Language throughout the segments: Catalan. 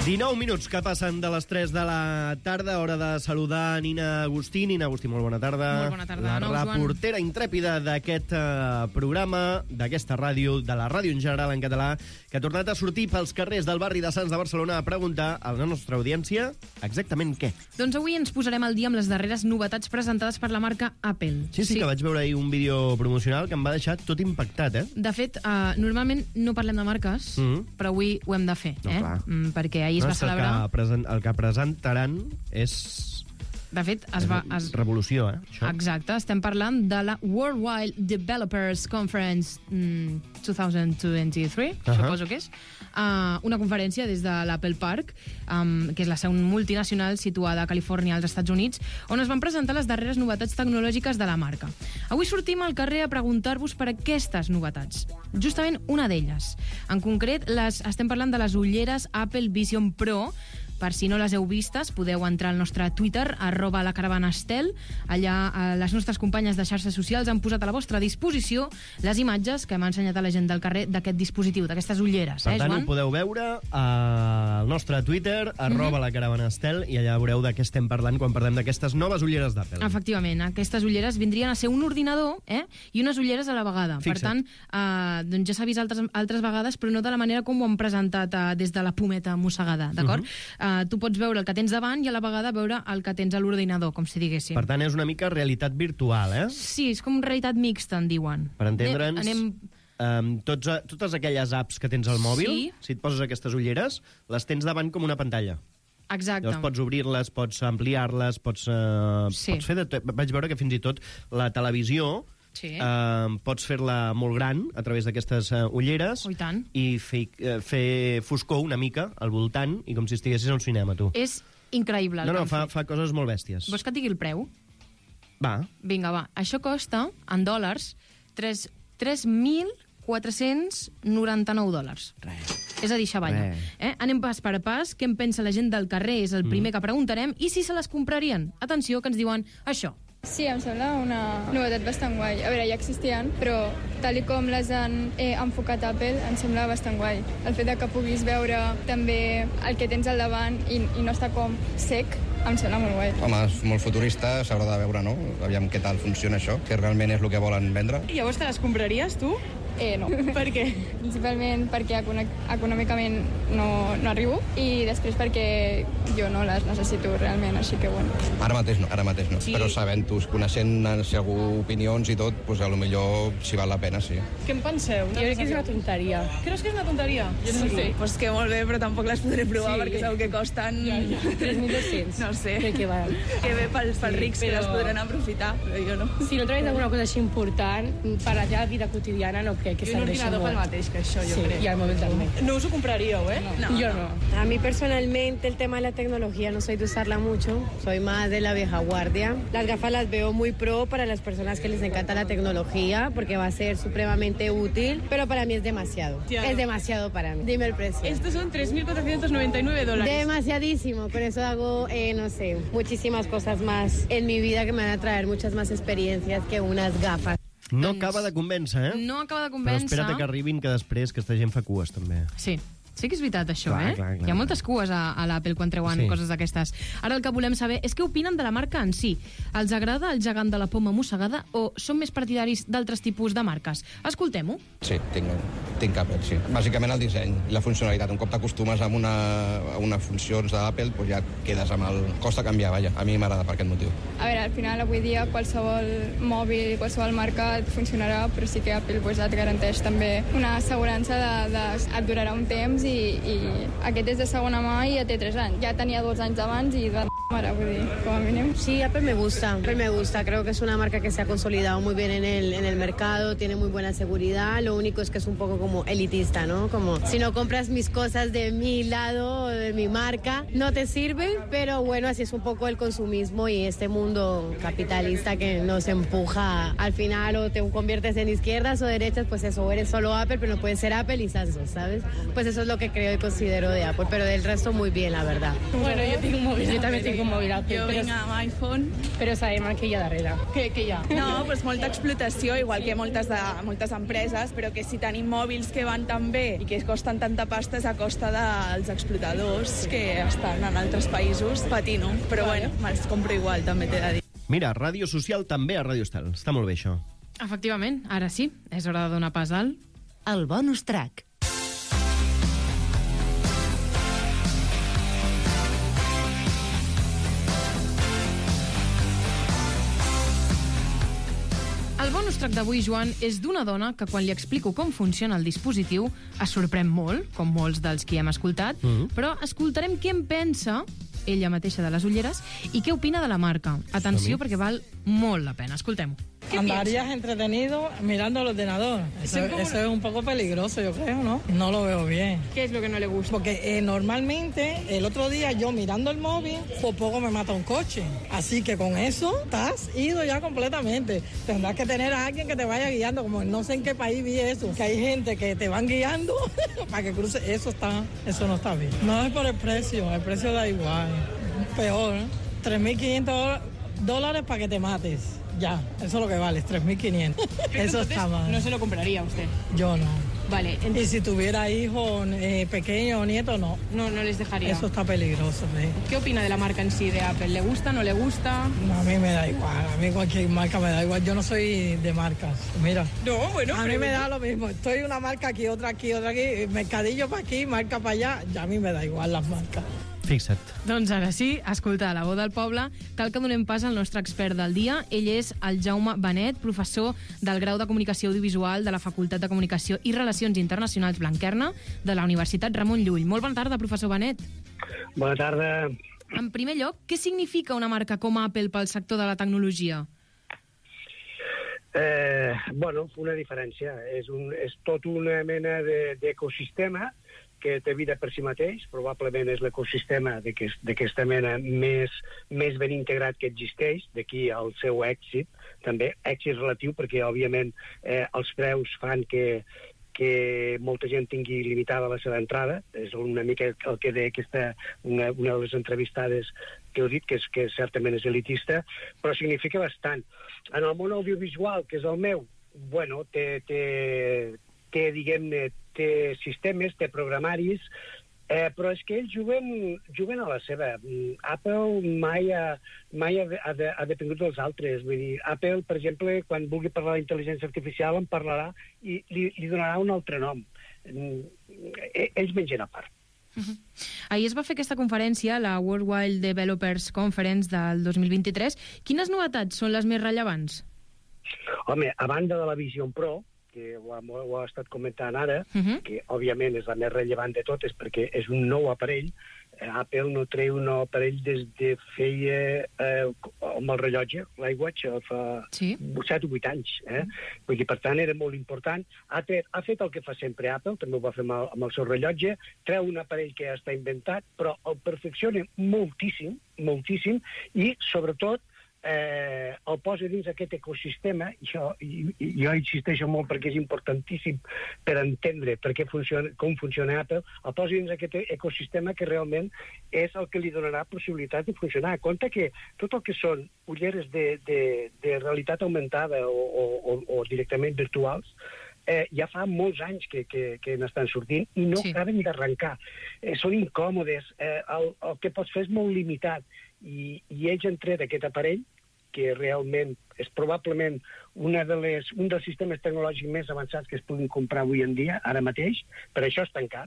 19 minuts que passen de les 3 de la tarda, hora de saludar Nina Agustí. Nina Agustí, molt bona tarda. Molt bona tarda. La reportera intrèpida d'aquest programa, d'aquesta ràdio, de la ràdio en general en català, que ha tornat a sortir pels carrers del barri de Sants de Barcelona a preguntar a la nostra audiència exactament què. Doncs avui ens posarem al dia amb les darreres novetats presentades per la marca Apple. Sí, que vaig veure ahir un vídeo promocional que em va deixar tot impactat, eh? De fet, normalment no parlem de marques, però avui ho hem de fer, perquè ahir es va celebrar... El que presentaran és... De fet, revolució, això. Exacte, estem parlant de la Worldwide Developers Conference 2023, suposo que és. Una conferència des de l'Apple Park, que és la seu multinacional situada a Califòrnia, als Estats Units, on es van presentar les darreres novetats tecnològiques de la marca. Avui sortim al carrer a preguntar-vos per aquestes novetats. Justament una d'elles. En concret, estem parlant de les ulleres Apple Vision Pro. Per si no les heu vistes, podeu entrar al nostre Twitter, @lacaravanastel. Allà les nostres companyes de xarxes socials han posat a la vostra disposició les imatges que hem ensenyat a la gent del carrer d'aquest dispositiu, d'aquestes ulleres. Per tant, Joan? ho podeu veure al nostre Twitter, @lacaravanastel, i allà veureu de què estem parlant quan parlem d'aquestes noves ulleres d'Apple. Efectivament, aquestes ulleres vindrien a ser un ordinador i unes ulleres a la vegada. Fixa't. Per tant, doncs ja s'ha vist altres vegades, però no de la manera com ho han presentat des de la pometa mossegada, d'acord? Tu pots veure el que tens davant i a la vegada veure el que tens a l'ordinador, com si diguéssim. Per tant, és una mica realitat virtual, eh? Sí, és com realitat mixta, en diuen. Per entendre'ns, totes aquelles apps que tens al mòbil, si et poses aquestes ulleres, les tens davant com una pantalla. Exacte. Llavors pots obrir-les, pots ampliar-les, pots fer de tot. Vaig veure que fins i tot la televisió... Sí. Pots fer-la molt gran a través d'aquestes ulleres i fer foscor una mica al voltant i com si estiguessis a un cinema, tu. És increïble. No, fa coses molt bèsties. Vols que et digui el preu? Va. Vinga, va. Això costa, en dòlars, $3.499. Res. És a dir, xavalla. Anem pas per pas. Què en pensa la gent del carrer? És el primer que preguntarem. I si se les comprarien? Atenció, que ens diuen això. Sí, em sembla una novetat bastant guai. A veure, ja existien, però tal com les han enfocat Apple, em sembla bastant guai. El fet que puguis veure també el que tens al davant i no està com sec, em sembla molt guai. Home, és molt futurista, s'haurà de veure, no? Aviam què tal funciona això, que realment és el que volen vendre. I llavors te les compraries, tu? No. Per què? Principalment perquè econòmicament no arribo i després perquè jo no les necessito realment, així que bueno. Ara mateix no. Sí. Però sabent-ho, coneixent si algú opinions i tot, doncs potser si val la pena, sí. Què en penseu? Jo crec que és una tonteria. Creus que és una tonteria? Jo no sé. Pues que molt bé, però tampoc les podré provar perquè segur que costen... 3.200. No sé. Crec que val. Que bé pels rics que les podran aprofitar, però jo no. Si no trobes alguna cosa així important, per la teva vida quotidiana no crec que serveixi molt. Un ordinador pel mateix que això, jo crec. Y al móvil también. No us ho compraríeu, No. Yo no. A mí personalmente el tema de la tecnología no soy de usarla mucho, soy más de la vieja guardia. Las gafas las veo muy pro para las personas que les encanta la tecnología porque va a ser supremamente útil, pero para mí es demasiado. Es demasiado para mí. Dime el precio. Estos son $3.499. Demasiadísimo, con eso hago, no sé, muchísimas cosas más en mi vida que me van a traer muchas más experiencias que unas gafas. No acaba de convèncer, eh? No acaba de convèncer. Però espera't que arribin, que després aquesta gent fa cues, també. Sí que és veritat, això, Clar. Hi ha moltes cues a l'Apple quan treuen coses d'aquestes. Ara el que volem saber és què opinen de la marca en si. Els agrada el gegant de la poma mossegada o són més partidaris d'altres tipus de marques? Escoltem-ho. Sí, tinc Apple, sí. Bàsicament el disseny i la funcionalitat. Un cop t'acostumes a una funcions d'Apple, doncs ja quedes amb el... Costa canviar, vaja. A mi m'agrada per aquest motiu. A veure, al final, avui dia, qualsevol mòbil, qualsevol marca et funcionarà, però sí que Apple et garanteix també una assegurança et durarà un temps i aquest és de segona mà i ja té 3 anys. Ja tenia 2 anys abans i de mare, vull dir, com a mínim. Sí, Apple me gusta. Creo que es una marca que se ha consolidado muy bien en el mercado, tiene muy buena seguridad. Lo único es que es un poco como elitista, ¿no? Como si no compras mis cosas de mi lado, de mi marca, no te sirve, pero bueno, así es un poco el consumismo y este mundo capitalista que nos empuja al final o te conviertes en izquierdas o derechas, pues eso, eres solo Apple, pero no puedes ser Apple y Samsung, ¿sabes? Pues eso es lo que creo y considero de Apple, pero del resto muy bien, la verdad. Bueno, yo tengo un móvil. Yo también tengo tengo un móvil Apple. Jo vinc amb iPhone. Pero sabemos que hi ha darrere. Què hi ha? No, doncs molta explotació, igual que moltes empreses, però que si tenim mòbils que van tan bé i que costen tanta pasta és a costa dels explotadors que estan en altres països patint-ho. Però bueno, me'ls compro igual, també t'he de dir. Mira, ràdio social també a Ràdio Estel. Està molt bé, això. Efectivament, ara sí, és hora de donar pas al... El bonus track. El bonus track d'avui, Joan, és d'una dona que quan li explico com funciona el dispositiu es sorprèn molt, com molts dels que hem escoltat, però escoltarem què en pensa ella mateixa de les ulleres i què opina de la marca. Atenció, perquè val molt la pena. Escoltem-ho. Andarías entretenido mirando el ordenador. Eso es un poco peligroso, yo creo, ¿no? No lo veo bien. ¿Qué es lo que no le gusta? Porque normalmente, el otro día yo mirando el móvil, por poco me mata un coche. Así que con eso estás ido ya completamente. Tendrás que tener a alguien que te vaya guiando, como no sé en qué país vi eso, que hay gente que te van guiando para que cruce. Eso no está bien. No es por el precio da igual. Peor, ¿eh? $3.500 para que te mates. Ya, eso es lo que vale, 3.500. Eso está mal. No se lo compraría usted. Yo no. Vale. Y si tuviera hijos pequeños o nietos, no. No les dejaría. Eso está peligroso, ¿sí? ¿Qué opina de la marca en sí de Apple? ¿Le gusta, no le gusta? No, a mí me da igual, a mí cualquier marca me da igual. Yo no soy de marcas, mira. No, bueno. A mí me da lo mismo. Estoy una marca aquí, otra aquí, mercadillo para aquí, marca para allá. Ya a mí me da igual las marcas. Fixa't. Doncs ara sí, escolta, la veu del poble, cal que donem pas al nostre expert del dia. Ell és el Jaume Benet, professor del grau de Comunicació Audiovisual de la Facultat de Comunicació i Relacions Internacionals Blanquerna de la Universitat Ramon Llull. Molt bona tarda, professor Benet. Bona tarda. En primer lloc, què significa una marca com Apple pel sector de la tecnologia? Bueno, una diferència. És tot una mena d'ecosistema que té vida per si mateix, probablement és l'ecosistema d'aquesta mena més ben integrat que existeix, d'aquí el seu èxit, també èxit relatiu, perquè òbviament els preus fan que molta gent tingui limitada la seva entrada, és una mica el que deia una de les entrevistades que heu dit, que certament és elitista, però significa bastant. En el món audiovisual, que és el meu, bueno, té diguem-ne, té sistemes, té programaris, però és que ells juguen a la seva. Apple mai ha depengut dels altres. Vull dir, Apple, per exemple, quan vulgui parlar d'intel·ligència artificial, en parlarà i li donarà un altre nom. Ells mengen a part. Ahir es va fer aquesta conferència, la Worldwide Developers Conference del 2023. Quines novetats són les més rellevants? Home, a banda de la Vision Pro, que ho ha estat comentant ara, que òbviament és la més rellevant de totes perquè és un nou aparell. Apple no treu un nou aparell des de feia amb el rellotge, l'iWatch, fa 7 o 8 anys. Vull dir, per tant, era molt important. Ha fet el que fa sempre Apple, també ho va fer amb el seu rellotge, treu un aparell que ja està inventat, però el perfecciona moltíssim, moltíssim, i sobretot el posa dins aquest ecosistema. Jo insisteixo molt perquè és importantíssim per entendre com funciona Apple. El posa dins aquest ecosistema que realment és el que li donarà possibilitat de funcionar. Compte que tot el que són ulleres de realitat augmentada o directament virtuals ja fa molts anys que n'estan sortint i no acaben d'arrencar. Són incòmodes, el que pots fer és molt limitat i ells han tret aquest aparell que realment és probablement un dels sistemes tecnològics més avançats que es puguin comprar avui en dia, ara mateix, per això és tan car.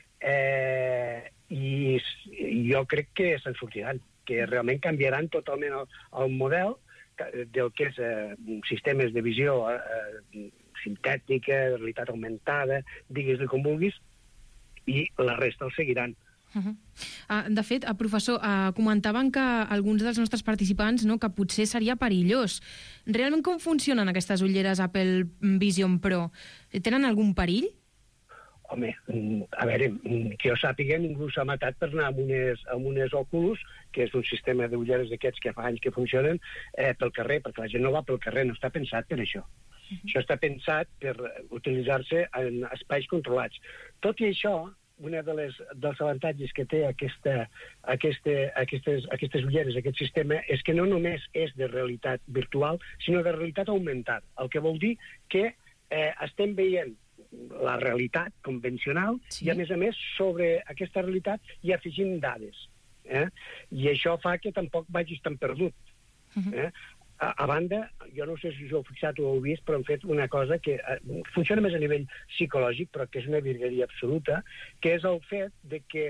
I jo crec que se'n sortiran, que realment canviaran totalment el model del que és sistemes de visió sintètica, de realitat augmentada, digues-li com vulguis, i la resta el seguiran. De fet, professor, comentaven que alguns dels nostres participants que potser seria perillós. Realment com funcionen aquestes ulleres Apple Vision Pro? Tenen algun perill? Home, a veure, que jo sàpiga, ningú s'ha matat per anar amb unes Oculus, que és un sistema d'ulleres d'aquests que fa anys que funcionen, pel carrer, perquè la gent no va pel carrer, no està pensat per això. Això està pensat per utilitzar-se en espais controlats. Tot i això, dels avantatges que té aquestes ulleres, aquest sistema, és que no només és de realitat virtual, sinó de realitat augmentada, el que vol dir que estem veient la realitat convencional i, a més, sobre aquesta realitat hi afegim dades. I això fa que tampoc vagis tan perdut. A banda, jo no sé si us heu fixat o heu vist, però hem fet una cosa que funciona més a nivell psicològic, però que és una virgueria absoluta, que és el fet de que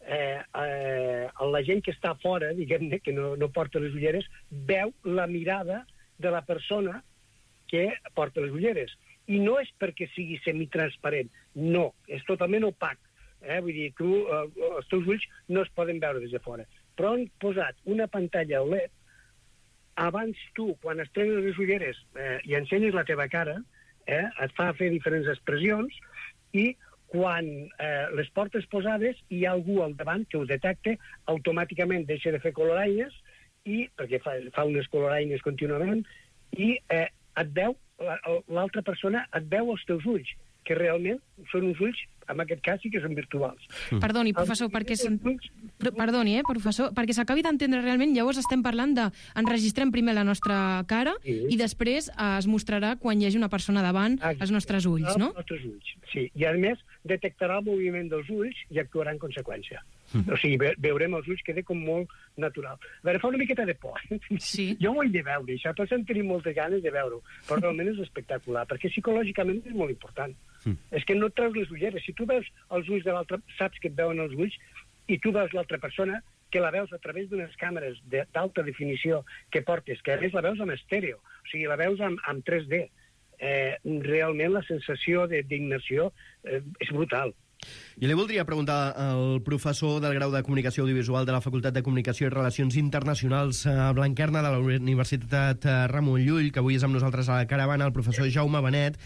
la gent que està fora, diguem-ne, que no porta les ulleres, veu la mirada de la persona que porta les ulleres. I no és perquè sigui semitransparent, no, és totalment opac. Vull dir, els teus ulls no es poden veure des de fora. Però han posat una pantalla OLED. Abans tu, quan estrenes les ulleres i ensenyes la teva cara, et fa fer diferents expressions, i quan les portes posades hi ha algú al davant que ho detecta, automàticament deixa de fer coloraines, perquè fa unes coloraines contínuament, i et veu, l'altra persona et veu els teus ulls, que realment són uns ulls, en aquest cas sí que són virtuals. Perdoni, professor, perquè s'acabi d'entendre realment, llavors estem parlant de enregistrem primer la nostra cara i després es mostrarà quan hi hagi una persona davant els nostres ulls, no? Els nostres ulls, sí. I a més detectarà el moviment dels ulls i actuarà en conseqüència. O sigui, veurem els ulls, queda com molt natural. A veure, fa una miqueta de por. Sí. Jo ho he de veure, això, tots en tenim moltes ganes de veure-ho, però realment és espectacular, perquè psicològicament és molt important. És que no et treus les ulleres. Si tu veus els ulls de l'altre, saps que et veuen els ulls, i tu veus l'altra persona, que la veus a través d'unes càmeres d'alta definició que portes, que a més la veus amb estèreo, o sigui, la veus amb 3D. Realment la sensació d'immersió és brutal. Jo li voldria preguntar al professor del grau de Comunicació Audiovisual de la Facultat de Comunicació i Relacions Internacionals Blanquerna de la Universitat Ramon Llull, que avui és amb nosaltres a la caravana, el professor Jaume Benet.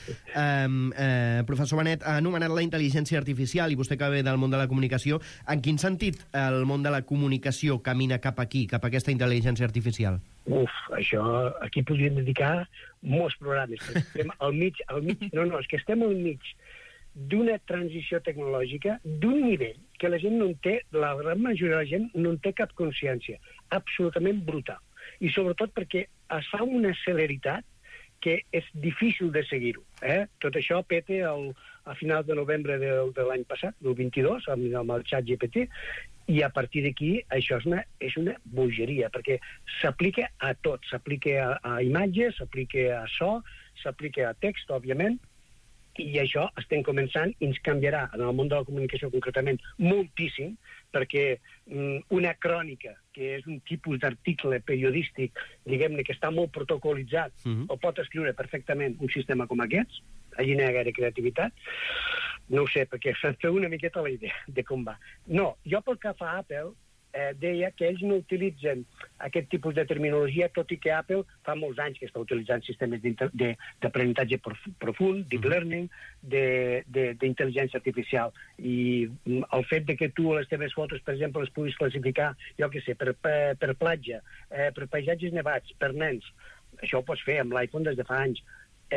Professor Benet, ha anomenat la intel·ligència artificial, i vostè que ve del món de la comunicació, en quin sentit el món de la comunicació camina cap aquí, cap a aquesta intel·ligència artificial? Això, aquí podríem dedicar molts programes. Estem al mig, és que estem al mig d'una transició tecnològica d'un nivell que la gent no en té, la gran majoria de la gent no en té cap consciència, absolutament brutal. I sobretot perquè es fa una celeritat que és difícil de seguir-ho. Tot això pete a finals de novembre de l'any passat, del 22, amb el xat GPT, i a partir d'aquí això és una bogeria, perquè s'aplica a tot, s'aplica a imatges, s'aplica a so, s'aplica a text, òbviament, i això estem començant i ens canviarà en el món de la comunicació concretament moltíssim, perquè una crònica, que és un tipus d'article periodístic, diguem-ne, que està molt protocolitzat, o pot escriure perfectament un sistema com aquests, allí no hi ha gaire creativitat, no ho sé, perquè se'n feu una miqueta la idea de com va. No, jo pel que fa a Apple, deia que ells no utilitzen aquest tipus de terminologia, tot i que Apple fa molts anys que està utilitzant sistemes d'aprenentatge profund, deep learning, d'intel·ligència artificial. I el fet de que tu les teves fotos, per exemple, les puguis classificar, jo què sé, per platja, per paisatges nevats, per nens, això ho pots fer amb l'iPhone des de fa anys.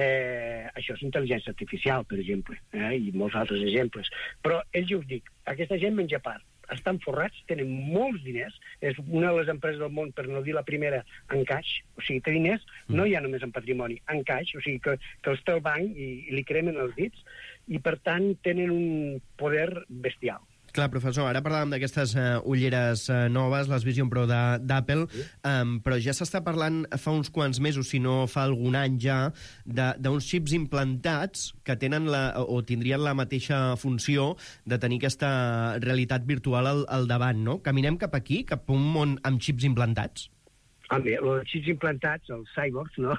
Això és intel·ligència artificial, per exemple, i molts altres exemples. Però ells, us dic, aquesta gent menja part. Estan forrats, tenen molts diners, és una de les empreses del món, per no dir la primera, en caix, o sigui, té diners, no ja només en patrimoni, en caix, o sigui, que els té el banc i li cremen els dits, i per tant tenen un poder bestial. Clar, professor, ara parlàvem d'aquestes ulleres noves, les Vision Pro d'Apple, però ja s'està parlant fa uns quants mesos, si no fa algun any ja, d'uns xips implantats que tenen o tindrien la mateixa funció de tenir aquesta realitat virtual al davant, no? Caminem cap aquí, cap a un món amb xips implantats? Bé, els xips implantats, els cyborgs, no?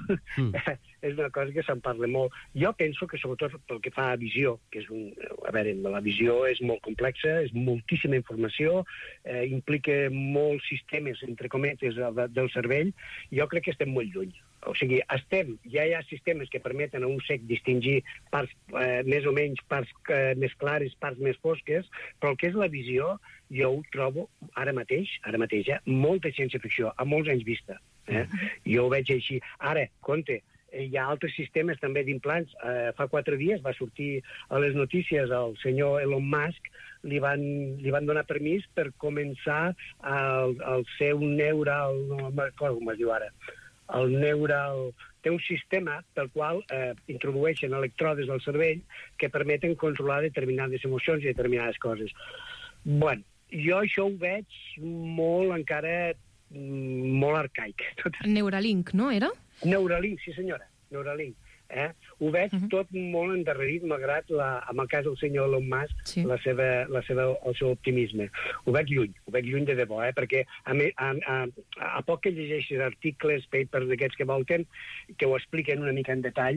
És una cosa que se'n parla molt. Jo penso que, sobretot pel que fa a visió, que és la visió és molt complexa, és moltíssima informació, implica molts sistemes, entre cometes, del cervell, i jo crec que estem molt lluny. O sigui, ja hi ha sistemes que permeten a un cec distingir parts més o menys, parts més clares, parts més fosques, però el que és la visió, jo ho trobo ara mateix, molta ciència-ficció, a molts anys vista. Jo ho veig així. Ara, compte, hi ha altres sistemes també d'implants. Fa 4 dies va sortir a les notícies el senyor Elon Musk, li van donar permís per començar el seu neural, no me'n recordo com es diu ara, el neural... Té un sistema pel qual introdueixen electrodes al cervell que permeten controlar determinades emocions i determinades coses. Bueno, jo això ho veig encara molt arcaic. Neuralink, no, era? Neuralink, sí senyora, Neuralink. Ho veig tot molt endarrerit, malgrat, en el cas del senyor Elon Musk, el seu optimisme. Ho veig lluny de debò, perquè a poc que llegeixis articles, papers d'aquests que volten, que ho expliquen una mica en detall,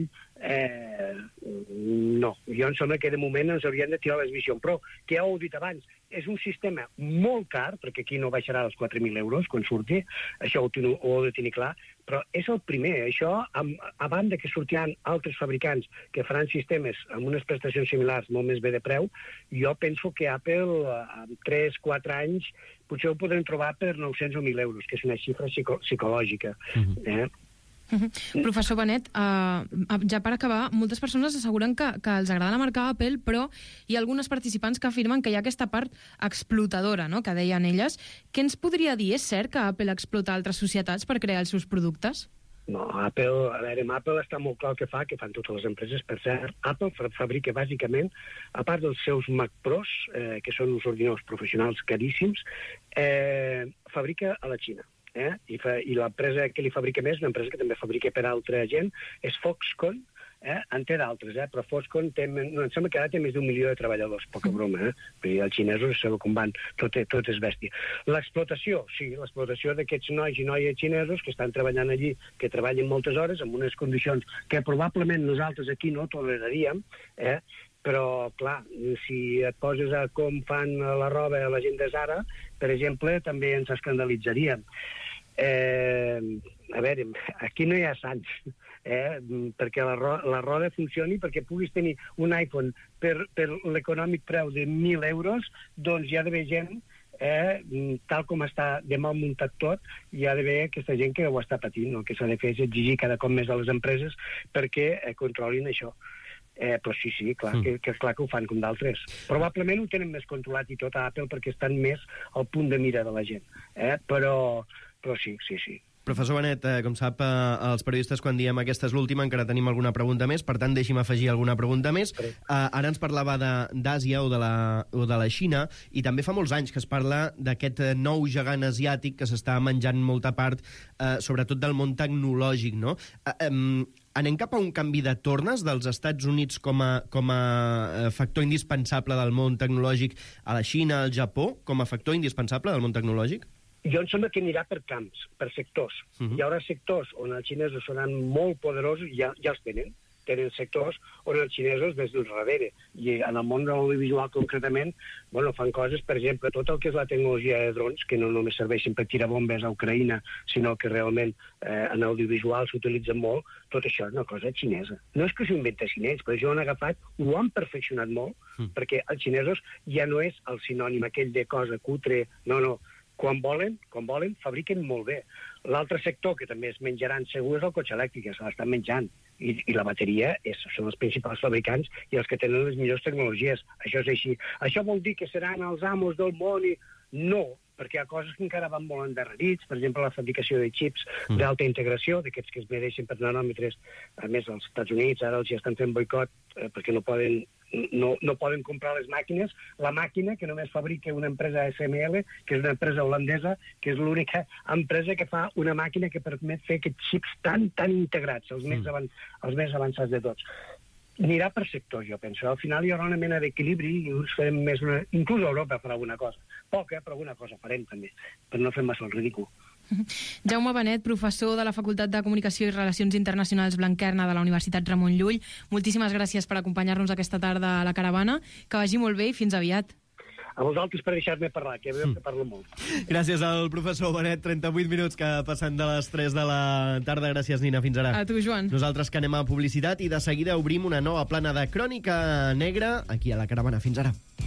no. Jo em sembla que de moment ens haurien de tirar les Vision Pro, que ja ho he dit abans, és un sistema molt car, perquè aquí no baixarà als 4.000 euros quan surti, això ho heu de tenir clar, però és el primer. Això, a banda que sortiran altres fabricants que faran sistemes amb unes prestacions similars molt més bé de preu, jo penso que Apple, en 3-4 anys, potser ho podrem trobar per 900 o 1.000 euros, que és una xifra psicològica. Professor Benet, ja per acabar, moltes persones asseguren que els agrada la marca Apple, però hi ha algunes participants que afirmen que hi ha aquesta part explotadora, no?, que deien elles. Què ens podria dir? És cert que Apple explota altres societats per crear els seus productes? No, Apple està molt clar el que fan totes les empreses. Per cert, Apple fabrica bàsicament, a part dels seus Mac Pros, que són uns ordinadors professionals caríssims, fabrica a la Xina. I l'empresa que li fabrica més, una empresa que també fabrica per altra gent, és Foxconn. En té d'altres, però Foxconn em sembla que ara té més d'1 milió de treballadors, poca broma, perquè els xinesos sabeu com van, tot és bèstia. L'explotació, sí, l'explotació d'aquests nois i noies xinesos que estan treballant allí, que treballen moltes hores, en unes condicions que probablement nosaltres aquí no toleraríem, però, clar, si et poses a com fan la roba a la gent de Zara, per exemple, també ens escandalitzaríem. A veure, aquí no hi ha sants, perquè la roda funcioni, perquè puguis tenir un iPhone per l'econòmic preu de 1.000 euros, doncs hi ha d'haver gent, tal com està de mal muntat tot, hi ha d'haver aquesta gent que ho està patint. El que s'ha de fer és exigir cada cop més a les empreses perquè controlin això. Però sí, clar que ho fan com d'altres. Probablement ho tenen més controlat i tot a Apple perquè estan més al punt de mira de la gent. Però sí. Professor Benet, com sap, els periodistes quan diem aquesta és l'última encara tenim alguna pregunta més, per tant deixi'm afegir alguna pregunta més. Ara ens parlava d'Àsia o de la Xina, i també fa molts anys que es parla d'aquest nou gegant asiàtic que s'està menjant molta part, sobretot del món tecnològic, no? Anem cap a un canvi de tornes dels Estats Units com a factor indispensable del món tecnològic a la Xina, al Japó, com a factor indispensable del món tecnològic? Jo em sembla que anirà per camps, per sectors. Hi haurà sectors on els xinesos seran molt poderosos, ja els tenen sectors on els xinesos des del darrere. I en el món de l'audiovisual concretament, fan coses, per exemple, tot el que és la tecnologia de drons, que no només serveixen per tirar bombes a Ucraïna, sinó que realment en audiovisual s'utilitza molt, tot això és una cosa xinesa. No és que s'ho inventessin ells, però això ho han agafat, ho han perfeccionat molt, perquè els xinesos ja no és el sinònim aquell de cosa cutre, no. Quan volen, fabriquen molt bé. L'altre sector que també es menjaran segur és el cotxe elèctric, que se l'estan menjant. I la bateria són els principals fabricants i els que tenen les millors tecnologies. Això és així. Això vol dir que seran els amos del món? No, perquè hi ha coses que encara van molt endarrerits, per exemple, la fabricació de xips d'alta integració, d'aquests que es mereixen per nanòmetres. A més, als Estats Units ara els estan fent boicot perquè no poden comprar les màquines. La màquina que només fabrica una empresa SML, que és una empresa holandesa, que és l'única empresa que fa una màquina que permet fer aquests xips tan integrats, els més avançats de tots. Anirà per sectors, jo penso. Al final hi haurà una mena d'equilibri i uns farem més inclús Europa farà alguna cosa. Poca, però alguna cosa farem també, per no fer massa el ridícul. Jaume Benet, professor de la Facultat de Comunicació i Relacions Internacionals Blanquerna de la Universitat Ramon Llull, moltíssimes gràcies per acompanyar-nos aquesta tarda a la caravana. Que vagi molt bé i fins aviat. A vosaltres per deixar-me parlar, que veu que parlo molt. Gràcies al professor Benet, 38 minuts que passen de les 3 de la tarda. Gràcies, Nina, fins ara. A tu, Joan. Nosaltres que anem a publicitat i de seguida obrim una nova plana de Crònica Negra aquí a la caravana. Fins ara.